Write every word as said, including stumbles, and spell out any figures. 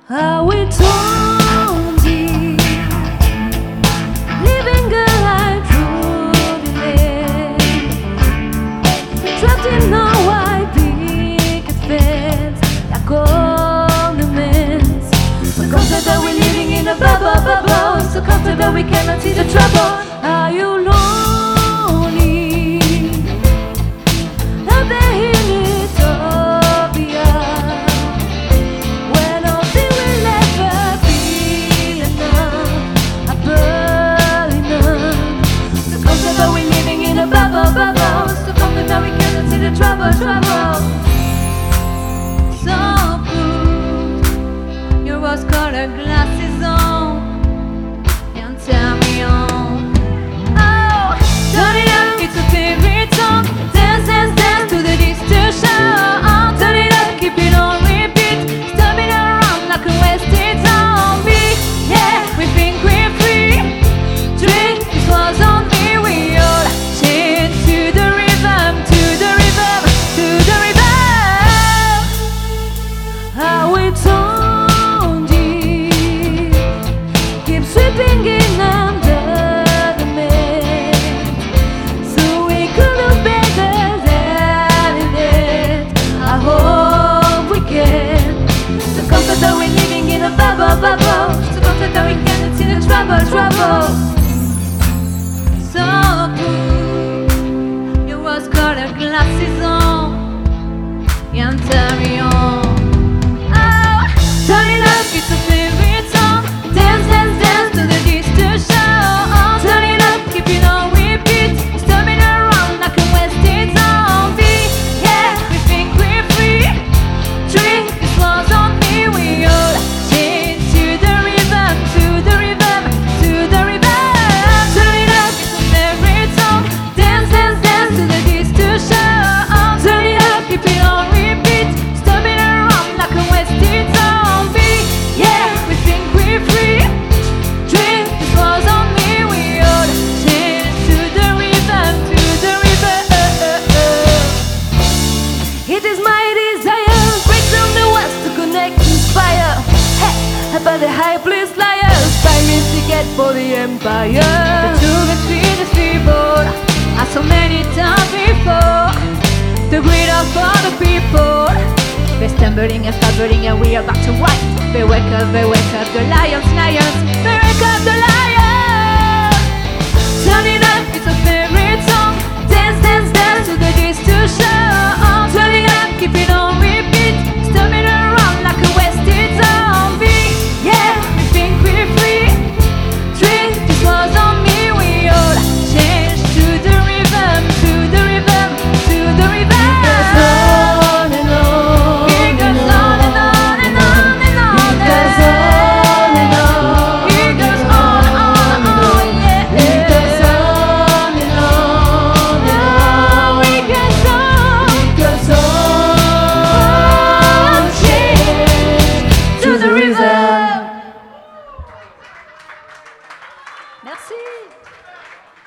How we told you, living a life truly lived, trapped in a white picket fence, like ornaments. So comforted that we're living in a bubble, bubble. So comforted that we cannot see the trouble. Are you lonely? Out there in utopia, where nothing will ever be enough, above enough. So comforted that we're living in a bubble, bubble. So comforted that we cannot see the trouble, trouble. So put your rose-colored glasses on and tell me on. Oh, turn it up, it's a favorite song. Dance, dance, dance to the distortion. Turn it up, keep it on repeat. Stomping around like a wasted zombie. Yeah, we think we're free. Drink, this was on me. We all chant to the rhythm, to the rhythm, to the rhythm. How we told you, keep sweeping in under the mat, so we could look better than it. I hope we can. So comfort that we're living in a bubble, bubble. So comfort that we cannot see the trouble, trouble. So put your rose-colored glasses on and turn me on. Oh, turn it up, it's a favorite song. Dance, dance, dance to the distortion. Turn it up, keep it on repeat. Stomping around like a wasted zombie. Yeah, we think we're free. Drink, this was on me. We all chant to the rhythm, to the rhythm, to the rhythm. Turn it up, it's a favorite song. Dance, dance, dance to the distortion. Turn it up, keep it on repeat. Stomping around like a wasted zombie. Yeah, we think we're free. Drink, this was on me. We all chant to the rhythm, to the rhythm. It is my desire, break down the walls to connect, inspire. Hey, about the high place liars, find me to get for the empire. The truth and sweet is feeble, as so many times before. The greed of all the people, they're stumbling and stumbling and we are back to white. They wake up, they wake up, the lions, lions, they wake up the lions. Turn it up, it's a favorite song. Dance, dance, dance to the distortion. Turn it up, keep it on.